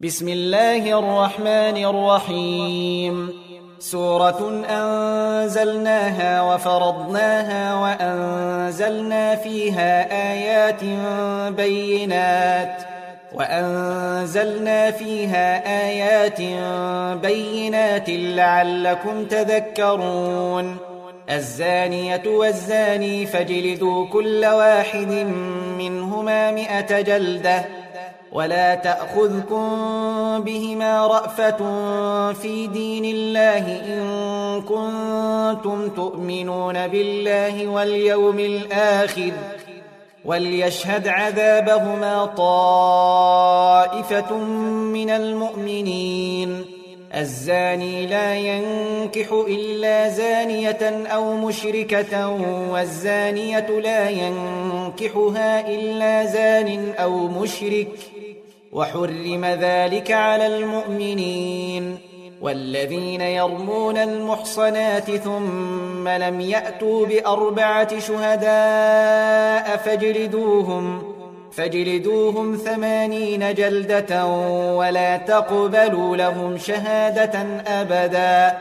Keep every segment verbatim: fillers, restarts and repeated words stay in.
بسم الله الرحمن الرحيم. سورة أنزلناها وفرضناها وأنزلنا فيها آيات بينات وأنزلنا فيها آيات بينات لعلكم تذكرون. الزانية والزاني فاجلدوا كل واحد منهما مئة جلدة ولا تأخذكم بهما رأفة في دين الله إن كنتم تؤمنون بالله واليوم الآخر وليشهد عذابهما طائفة من المؤمنين. الزاني لا ينكح إلا زانية أو مشركة والزانية لا ينكحها إلا زان أو مشرك وحرم ذلك على المؤمنين. والذين يرمون المحصنات ثم لم يأتوا بأربعة شهداء فاجلدوهم فاجلدوهم ثمانين جلدة ولا تقبلوا لهم شهادة أبدا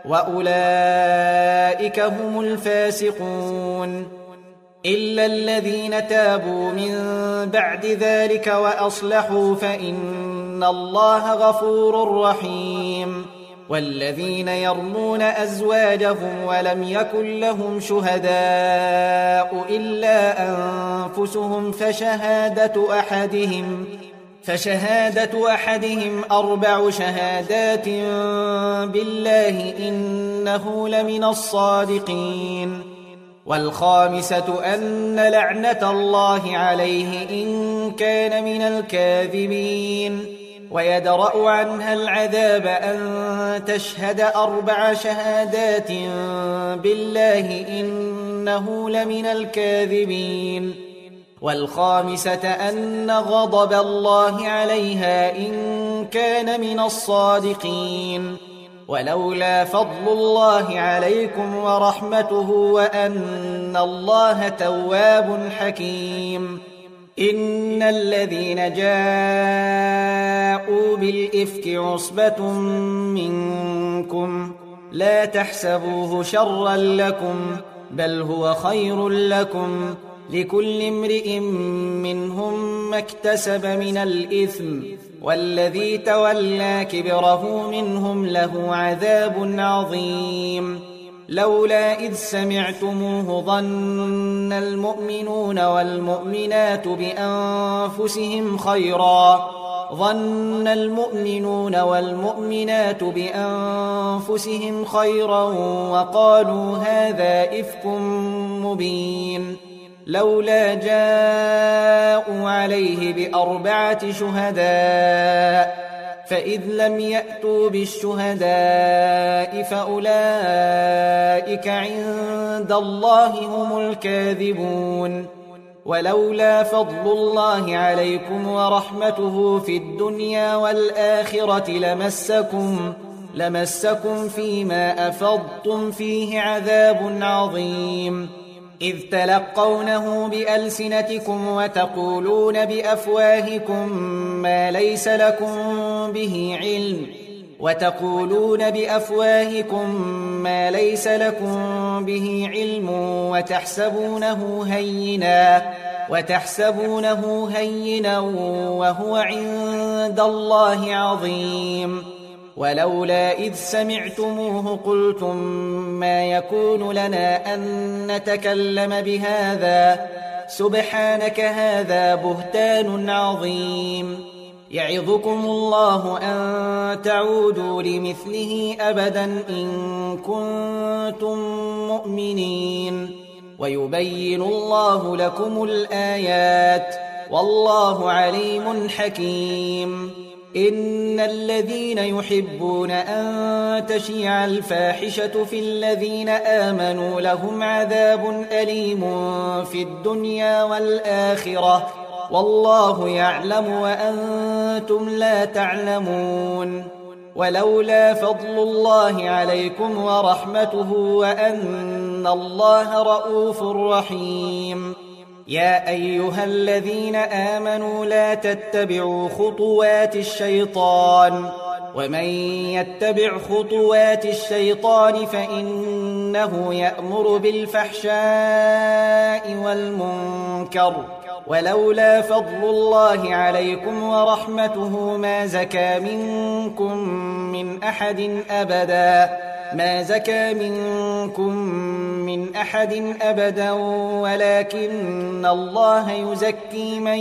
وأولئك هم الفاسقون. إلا الذين تابوا من بعد ذلك وأصلحوا فإن الله غفور رحيم. والذين يرمون أزواجهم ولم يكن لهم شهداء إلا أنفسهم فشهادة أحدهم فشهادة أحدهم أربع شهادات بالله إنه لمن الصادقين. والخامسة أن لعنة الله عليه إن كان من الكاذبين. ويدرأ عنها العذاب أن تشهد أربع شهادات بالله إنه لمن الكاذبين. والخامسة أن غضب الله عليها إن كان من الصادقين. ولولا فضل الله عليكم ورحمته وأن الله تواب حكيم. إن الذين جاءوا بالإفك عصبة منكم لا تحسبوه شرا لكم بل هو خير لكم لكل امرئ منهم ما اكتسب من الإثم والذي تولى كبره منهم له عذاب عظيم. لولا إذ سمعتموه ظن المؤمنون والمؤمنات بأنفسهم خيرا ظن المؤمنون والمؤمنات بأنفسهم خيرا وقالوا هذا إفك مبين. لولا جاءوا عليه بأربعة شهداء فإذ لم يأتوا بالشهداء فأولئك عند الله هم الكاذبون. ولولا فضل الله عليكم ورحمته في الدنيا والآخرة لمسكم لمسكم فيما أفضتم فيه عذاب عظيم. إذ تلقونه بألسنتكم وتقولون بأفواهكم ما ليس لكم به علم وتقولون بأفواهكم ما ليس لكم به علم وتحسبونه هينا وتحسبونه هينا وهو عند الله عظيم. ولولا إذ سمعتموه قلتم ما يكون لنا أن نتكلم بهذا سبحانك هذا بهتان عظيم. يعظكم الله أن تعودوا لمثله أبدا إن كنتم مؤمنين. ويبين الله لكم الآيات والله عليم حكيم. إن الذين يحبون أن تشيع الفاحشة في الذين آمنوا لهم عذاب أليم في الدنيا والآخرة والله يعلم وأنتم لا تعلمون. ولولا فضل الله عليكم ورحمته وأن الله رؤوف رحيم يا أيها الذين آمنوا لا تتبعوا خطوات الشيطان ومن يتبع خطوات الشيطان فإنه يأمر بالفحشاء والمنكر ولولا فضل الله عليكم ورحمته ما زكى منكم من أحد أبدا ما زكى منكم من أحد أبدا ولكن الله يزكي من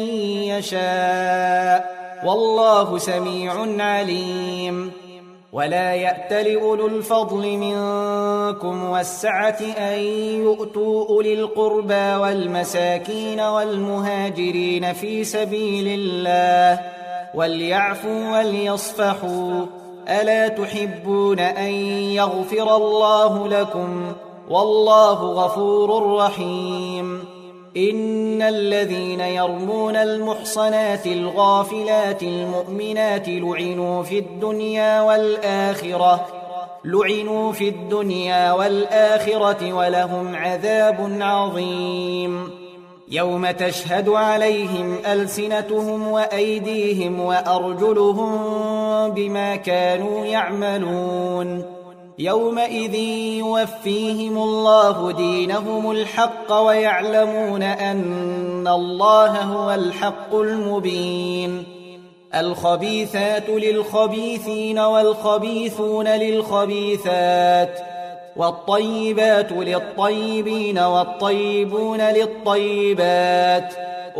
يشاء والله سميع عليم ولا يأتل أولو الفضل منكم والسعة أن يؤتوا أولي القربى والمساكين والمهاجرين في سبيل الله وليعفوا وليصفحوا ألا تحبون أن يغفر الله لكم والله غفور رحيم إن الذين يرمون المحصنات الغافلات المؤمنات لعنوا في الدنيا والآخرة لعنوا في الدنيا والآخرة ولهم عذاب عظيم يوم تشهد عليهم ألسنتهم وأيديهم وأرجلهم بما كانوا يعملون يومئذ يوفيهم الله دينهم الحق ويعلمون أن الله هو الحق المبين الخبيثات للخبيثين والخبيثون للخبيثات والطيبات للطيبين والطيبون للطيبات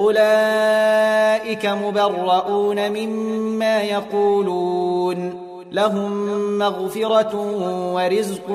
أولئك مبرؤون مما يقولون لهم مغفرة ورزق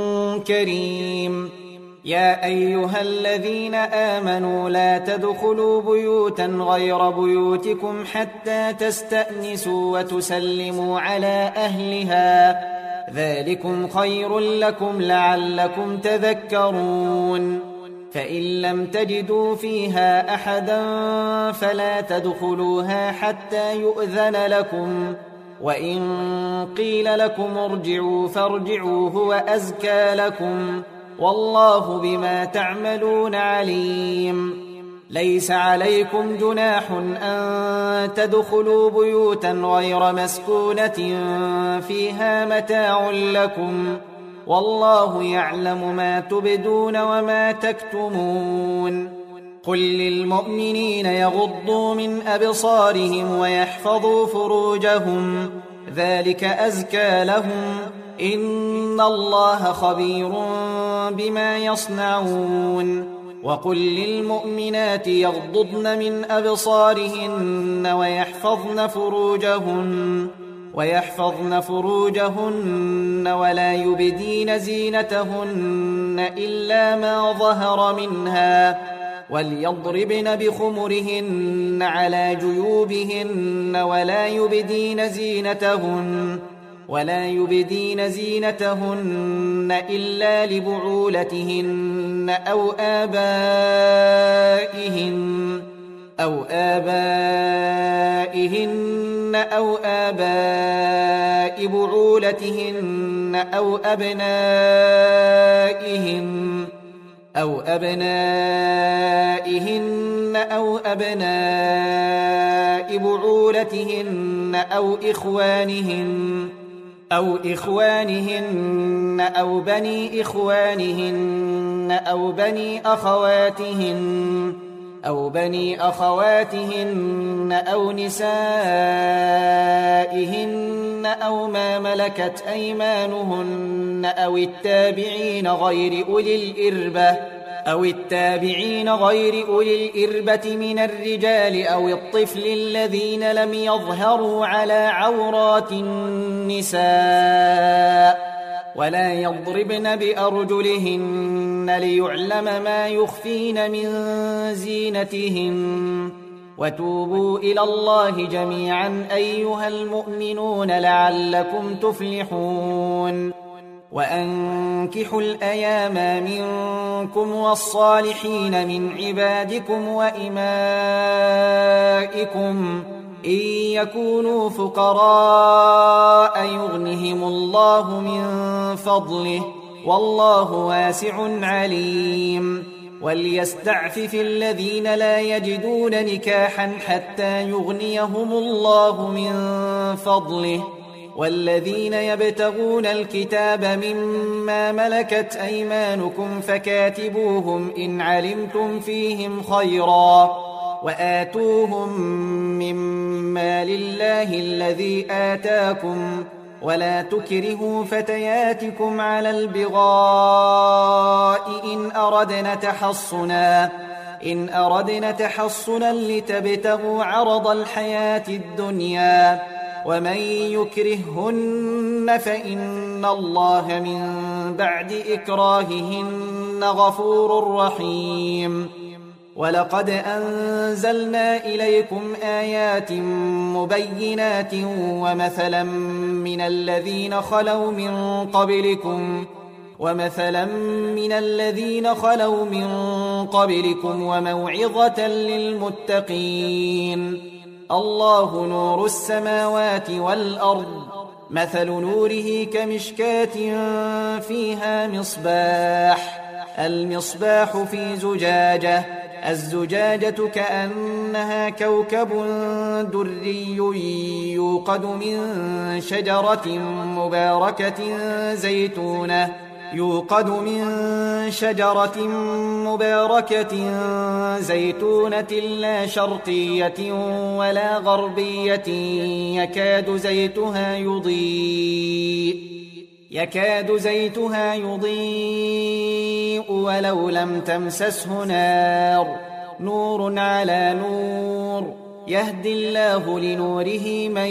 كريم يا أيها الذين آمنوا لا تدخلوا بيوتا غير بيوتكم حتى تستأنسوا وتسلموا على أهلها ذلكم خير لكم لعلكم تذكرون فإن لم تجدوا فيها أحدا فلا تدخلوها حتى يؤذن لكم وإن قيل لكم ارجعوا فارجعوا هو أزكى لكم والله بما تعملون عليم ليس عليكم جناح أن تدخلوا بيوتا غير مسكونة فيها متاع لكم والله يعلم ما تبدون وما تكتمون قل للمؤمنين يغضوا من أبصارهم ويحفظوا فروجهم ذلك أزكى لهم إن الله خبير بما يصنعون وقل للمؤمنات يغضضن من أبصارهن ويحفظن فروجهن ويحفظن فروجهن ولا يبدين زينتهن إلا ما ظهر منها وليضربن بخمرهن على جيوبهن ولا يبدين زينتهن ولا يبدين زينتهن إلا لبعولتهن أو آبائهن أو آبائهن أو آباء بعولتهن أو أبنائهن أو أبنائهن أو أبناء بعولتهن أو إخوانهن أو إخوانهن أو بني إخوانهن أو بني أخواتهن أو بني أخواتهن أو نسائهن أو ما ملكت أيمانهن أو التابعين غير أولي الإربة أو التابعين غير أولي الإربة من الرجال أو الطفل الذين لم يظهروا على عورات النساء ولا يضربن بأرجلهن ليعلم ما يخفين من زينتهن وتوبوا إلى الله جميعا أيها المؤمنون لعلكم تفلحون وأنكحوا الأيام منكم والصالحين من عبادكم وإمائكم إن يكونوا فقراء يغنهم الله من فضله والله واسع عليم وليستعفف الذين لا يجدون نكاحا حتى يغنيهم الله من فضله والذين يبتغون الكتاب مما ملكت أيمانكم فكاتبوهم إن علمتم فيهم خيرا وآتوهم مما لله الذي آتاكم ولا تكرهوا فتياتكم على البغاء إن أردنا تحصنا إن أردنا تحصنا لتبتغوا عرض الحياة الدنيا ومن يكرههن فإن الله من بعد إكراههن غفور رحيم ولقد أنزلنا إليكم آيات مبينات ومثلا من الذين خلوا من قبلكم ومثلا من الذين خلوا من قبلكم وموعظة للمتقين الله نور السماوات والأرض مثل نوره كمشكاة فيها مصباح المصباح في زجاجة الزجاجة كأنها كوكب دري يوقد من شجرة مباركة زيتونة يوقد من شجرة مباركة زيتونة لا شرقية ولا غربية يكاد زيتها يضيء يكاد زيتها يضيء ولو لم تمسسه نار نور على نور يهدي الله لنوره من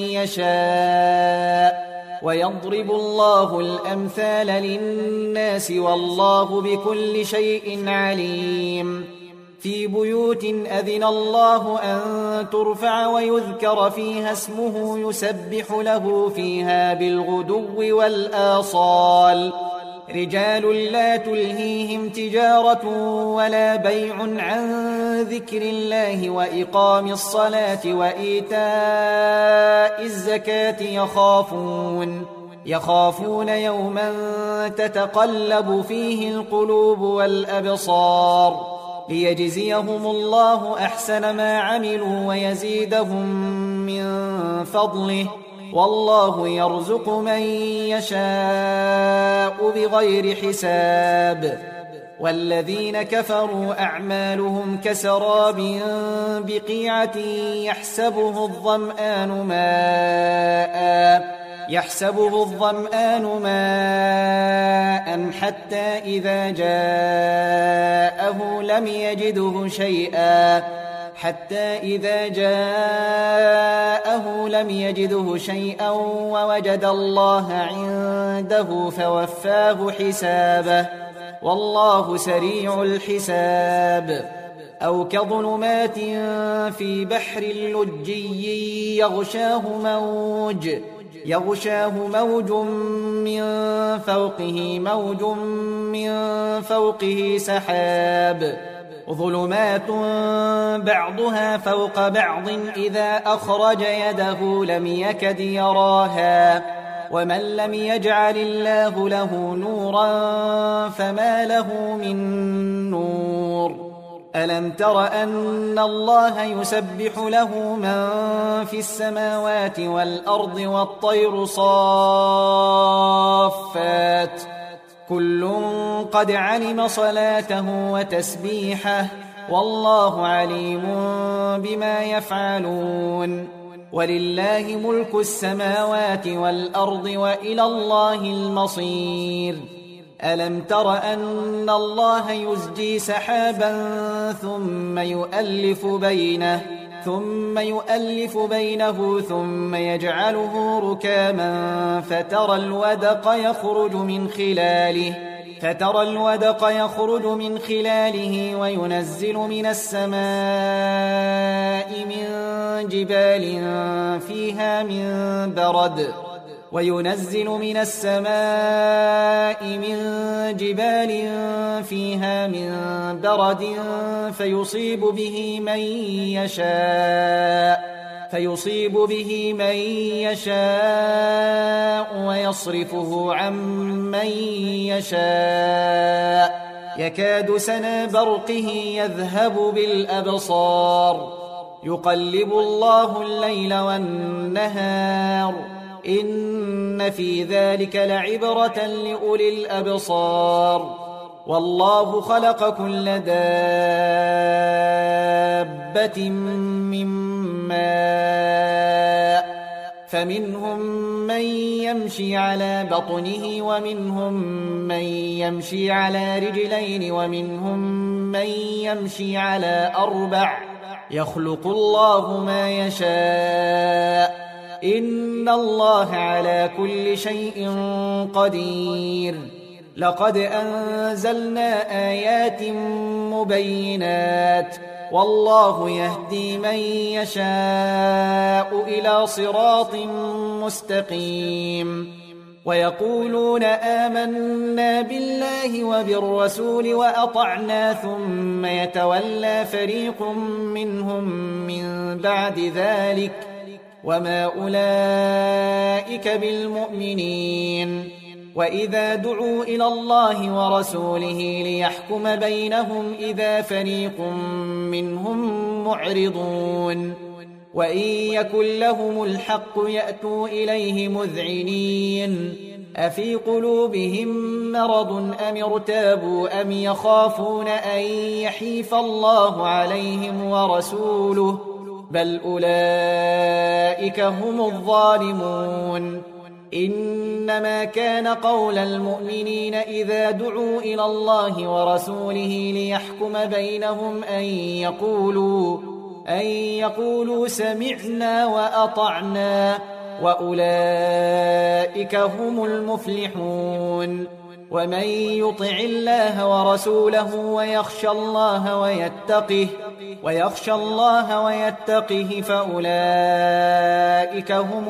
يشاء ويضرب الله الأمثال للناس والله بكل شيء عليم في بيوت أذن الله أن ترفع ويذكر فيها اسمه يسبح له فيها بالغدو والآصال رجال لا تلهيهم تجارة ولا بيع عن ذكر الله وإقام الصلاة وإيتاء الزكاة يخافون يخافون يوما تتقلب فيه القلوب والأبصار ليجزيهم الله أحسن ما عملوا ويزيدهم من فضله والله يرزق من يشاء بغير حساب والذين كفروا أعمالهم كسراب بقيعة يحسبه الظمآن ماء يحسبه الظمآن ماء حتى إذا جاءه لم يجده شيئا حتى إذا جاءه لم يجده شيئا ووجد الله عنده فوفاه حسابه والله سريع الحساب أو كظلمات في بحر لجي يغشاه موج يغشاه موج من فوقه موج من فوقه سحاب ظلمات بعضها فوق بعض إذا أخرج يده لم يكد يراها ومن لم يجعل الله له نورا فما له من نور ألم تر أن الله يسبح له من في السماوات والأرض والطير صافات كل قد علم صلاته وتسبيحه والله عليم بما يفعلون ولله ملك السماوات والأرض وإلى الله المصير ألم تر أن الله يزجي سحابا ثم يؤلف بينه ثم يؤلف بينه ثم يجعله ركاما فترى الودق يخرج من خلاله فترى الودق يخرج من خلاله وينزل من السماء من جبال فيها من برد وينزل من السماء من جبال فيها من برد فيصيب به من يشاء فيصيب به من يشاء ويصرفه عن من يشاء يكاد سنا برقه يذهب بالأبصار يقلب الله الليل والنهار إن في ذلك لعبرة لأولي الأبصار والله خلق كل دابة من ماء فمنهم من يمشي على بطنه ومنهم من يمشي على رجلين ومنهم من يمشي على أربع يخلق الله ما يشاء إن الله على كل شيء قدير لقد أنزلنا آيات مبينات والله يهدي من يشاء إلى صراط مستقيم ويقولون آمنا بالله وبالرسول وأطعنا ثم يتولى فريق منهم من بعد ذلك وما أولئك بالمؤمنين وإذا دعوا إلى الله ورسوله ليحكم بينهم إذا فريق منهم معرضون وإن يكن لهم الحق يأتوا إليه مذعنين أفي قلوبهم مرض أم ارتابوا أم يخافون أن يحيف الله عليهم ورسوله بل أولئك هم الظالمون إنما كان قول المؤمنين إذا دعوا إلى الله ورسوله ليحكم بينهم أن يقولوا أن يقولوا سمعنا وأطعنا وأولئك هم المفلحون ومن يطع الله ورسوله ويخشى الله ويتقه ويخشى الله ويتقه فأولئك هم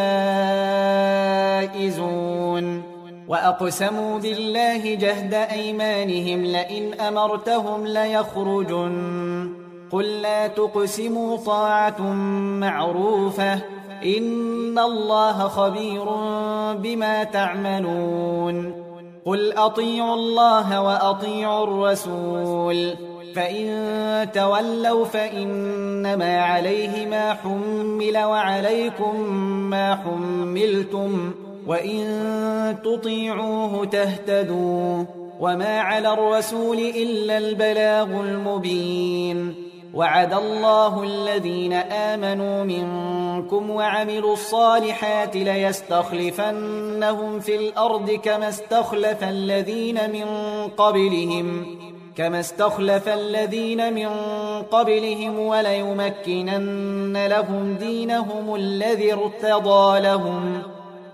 الفائزون وأقسموا بالله جهد أيمانهم لئن أمرتهم ليخرجن قل لا تقسموا طاعة معروفة إن الله خبير بما تعملون قل أطيعوا الله وأطيعوا الرسول فإن تولوا فإنما عليه ما حمل وعليكم ما حملتم وإن تطيعوه تهتدوا وما على الرسول إلا البلاغ المبين وعد الله الذين آمنوا منكم وعملوا الصالحات ليستخلفنهم في الأرض كما استخلف الذين من قبلهم كما استخلف الذين من قبلهم وليمكنن لهم دينهم الذي ارتضى لهم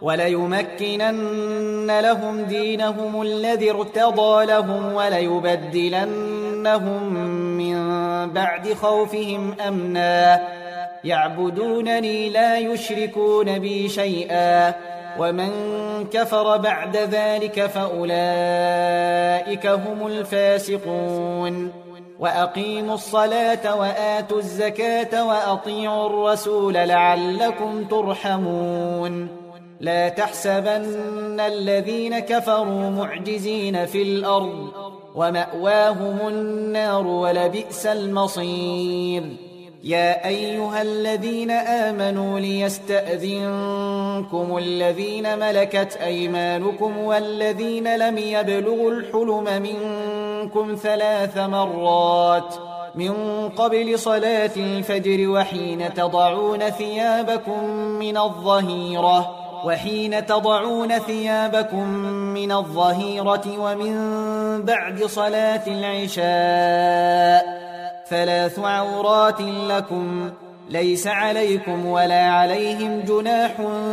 وليمكنن لهم دينهم الذي ارتضى لهم وليبدلنهم من بعد خوفهم أمنا يعبدونني لا يشركون بي شيئا ومن كفر بعد ذلك فأولئك هم الفاسقون وأقيموا الصلاة وآتوا الزكاة وأطيعوا الرسول لعلكم ترحمون لا تحسبن الذين كفروا معجزين في الأرض ومأواهم النار ولبئس المصير يا أيها الذين آمنوا ليستأذنكم الذين ملكت أيمانكم والذين لم يبلغوا الحلم منكم ثلاث مرات من قبل صلاة الفجر وحين تضعون ثيابكم من الظهيرة وحين تضعون ثيابكم من الظهيرة ومن بعد صلاة العشاء ثلاث عورات لكم ليس عليكم ولا عليهم جناح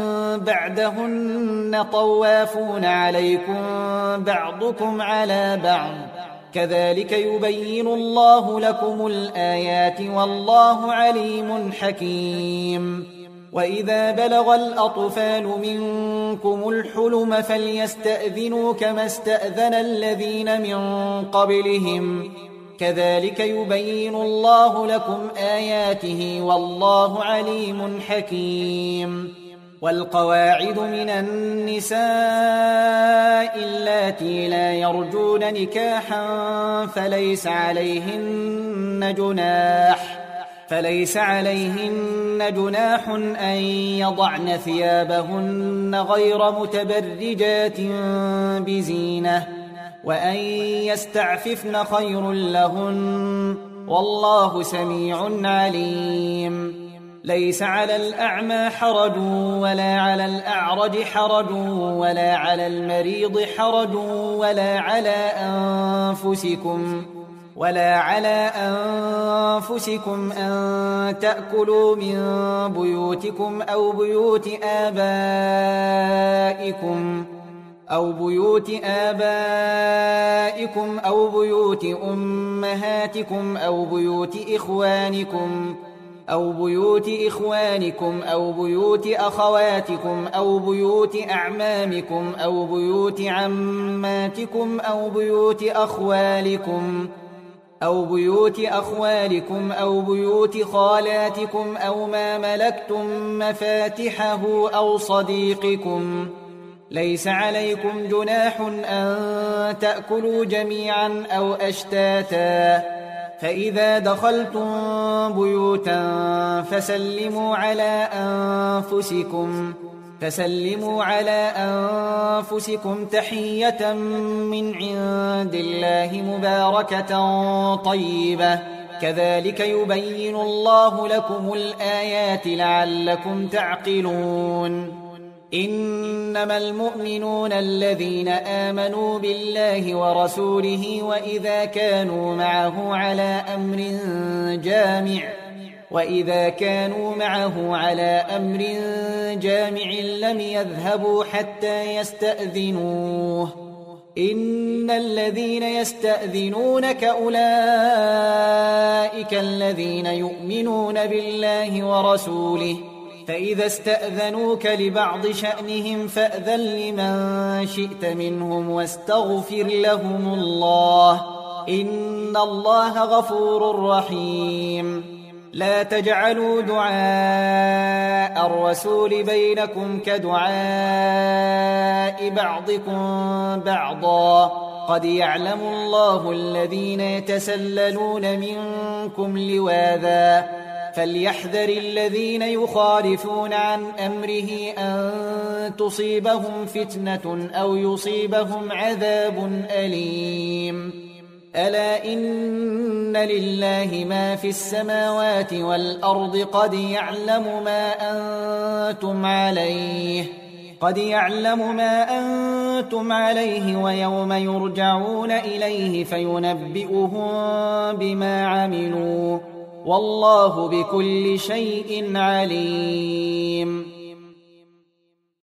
بعدهن طوافون عليكم بعضكم على بعض كذلك يبين الله لكم الآيات والله عليم حكيم وإذا بلغ الأطفال منكم الحلم فليستأذنوا كما استأذن الذين من قبلهم كذلك يبين الله لكم آياته والله عليم حكيم والقواعد من النساء اللاتي لا يرجون نكاحا فليس عليهن جناح فليس عليهن جناح أن يضعن ثيابهن غير متبرجات بزينة وأن يستعففن خير لهن والله سميع عليم. ليس على الأعمى حرج ولا على الأعرج حرج ولا على المريض حرج ولا على أنفسكم ولا على أنفسكم أن تأكلوا من بيوتكم أو بيوت آبائكم أو بيوت آبائكم أو بيوت أمهاتكم أو بيوت إخوانكم أو بيوت إخوانكم أو بيوت أخواتكم أو بيوت أعمامكم أو بيوت عماتكم أو بيوت أخوالكم أو بيوت أخوالكم أو بيوت خالاتكم أو ما ملكتم مفاتحه أو صديقكم. ليس عليكم جناح أن تأكلوا جميعا أو أشتاتا فإذا دخلتم بيوتا فسلموا على أنفسكم فسلموا على أنفسكم تحية من عند الله مباركة طيبة كذلك يبين الله لكم الآيات لعلكم تعقلون. إنما المؤمنون الذين آمنوا بالله ورسوله وإذا كانوا معه على أمر جامع وإذا كانوا معه على أمر جامع لم يذهبوا حتى يستأذنوه إن الذين يستأذنونك أولئك الذين يؤمنون بالله ورسوله فإذا استأذنوك لبعض شأنهم فأذن لمن شئت منهم واستغفر لهم الله إن الله غفور رحيم. لا تجعلوا دعاء الرسول بينكم كدعاء بعضكم بعضا قد يعلم الله الذين يتسللون منكم لواذا فليحذر الذين يخالفون عن أمره أن تصيبهم فتنة أو يصيبهم عذاب أليم. ألا إن لله ما في السماوات والأرض قد يعلم ما أنتم عليه قد يعلم ما أنتم عليه ويوم يرجعون إليه فينبئهم بما عملوا والله بكل شيء عليم.